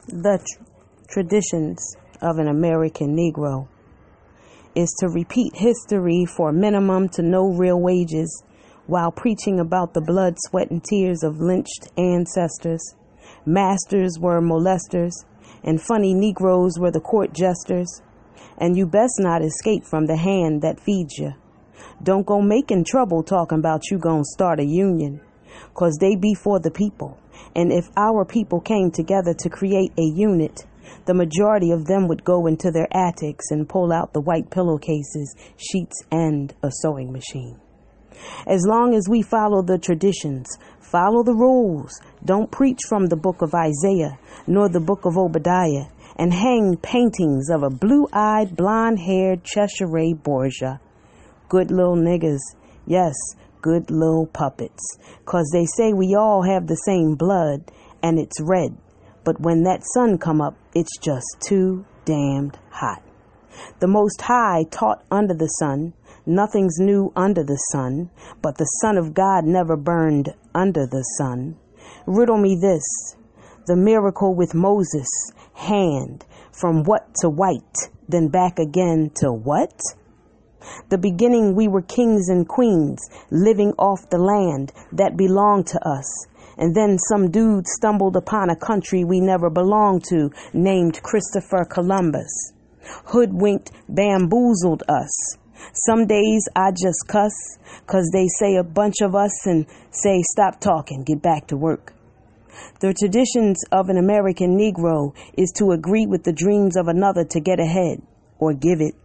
The traditions of an American Negro is to repeat history for minimum to no real wages while preaching about the blood, sweat, and tears of lynched ancestors. Masters were molesters, and funny Negroes were the court jesters. And you best not escape from the hand that feeds you. Don't go making trouble talking about you gonna start a union, 'cause they be for the people. And if our people came together to create a unit, the majority of them would go into their attics and pull out the white pillowcases, sheets, and a sewing machine. As long as we follow the traditions, follow the rules, don't preach from the book of Isaiah nor the book of Obadiah, and hang paintings of a blue-eyed, blonde-haired Cheshire Borgia. Good little niggas, yes, good little puppets, 'cause they say we all have the same blood and it's red, but when that sun come up, it's just too damned hot. The Most High taught under the sun, nothing's new under the sun, but the Son of God never burned under the sun. Riddle me this, the miracle with Moses' hand, from what to white, then back again to what? The beginning we were kings and queens, living off the land that belonged to us. And then some dude stumbled upon a country we never belonged to, named Christopher Columbus. Hoodwinked, bamboozled us. Some days I just cuss, 'cause they say a bunch of us and say stop talking, get back to work. The traditions of an American Negro is to agree with the dreams of another to get ahead, or give it.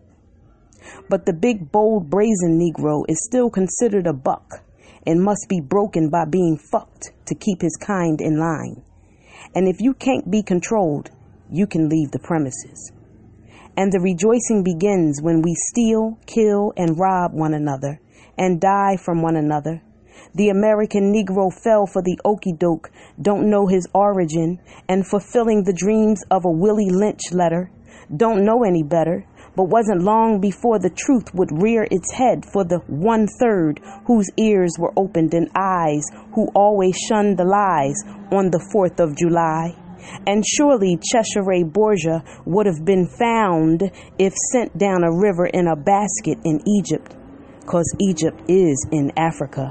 But the big, bold, brazen Negro is still considered a buck and must be broken by being fucked to keep his kind in line. And if you can't be controlled, you can leave the premises. And the rejoicing begins when we steal, kill, and rob one another and die from one another. The American Negro fell for the okey-doke, don't know his origin, and fulfilling the dreams of a Willie Lynch letter, don't know any better, but wasn't long before the truth would rear its head for the 1/3 whose ears were opened and eyes who always shunned the lies on the 4th of July. And surely Cheshire Borgia would have been found if sent down a river in a basket in Egypt, 'cause Egypt is in Africa.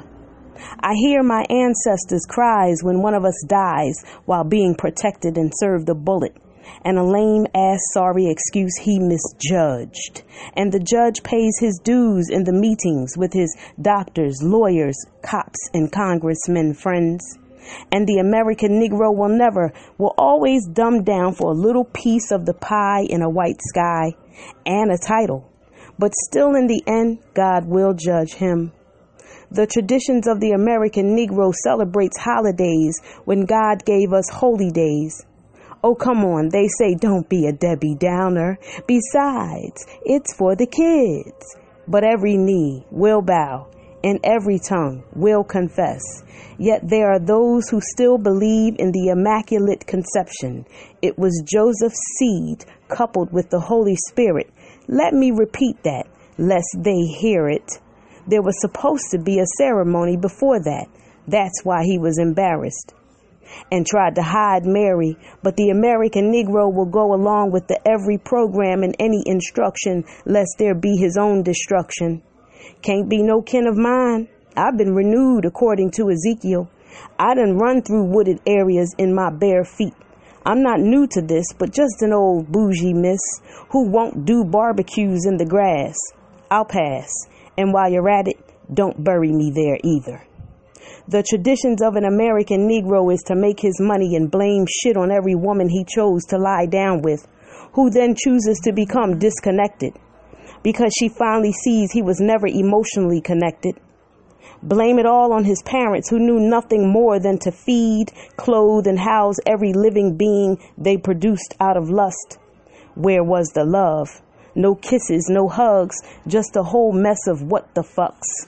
I hear my ancestors' cries when one of us dies while being protected and served a bullet, and a lame-ass sorry excuse he misjudged. And the judge pays his dues in the meetings with his doctors, lawyers, cops, and congressmen friends. And the American Negro will always dumb down for a little piece of the pie in a white sky and a title. But still in the end, God will judge him. The traditions of the American Negro celebrates holidays when God gave us holy days. Oh, come on, they say don't be a Debbie Downer. Besides, it's for the kids. But every knee will bow and every tongue will confess. Yet there are those who still believe in the Immaculate Conception. It was Joseph's seed coupled with the Holy Spirit. Let me repeat that, lest they hear it. There was supposed to be a ceremony before that. That's why he was embarrassed and tried to hide Mary. But the American Negro will go along with every program and any instruction, lest there be his own destruction. Can't be no kin of mine. I've been renewed according to Ezekiel. I done run through wooded areas in my bare feet. I'm not new to this, but just an old bougie miss who won't do barbecues in the grass. I'll pass. And while you're at it, don't bury me there either. The traditions of an American Negro is to make his money and blame shit on every woman he chose to lie down with, who then chooses to become disconnected because she finally sees he was never emotionally connected. Blame it all on his parents who knew nothing more than to feed, clothe, and house every living being they produced out of lust. Where was the love? No kisses, no hugs, just a whole mess of what the fucks.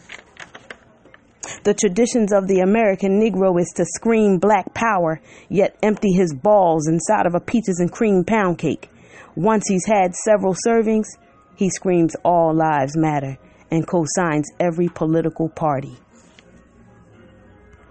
The traditions of the American Negro is to scream black power, yet empty his balls inside of a peaches and cream pound cake. Once he's had several servings, he screams all lives matter and co-signs every political party.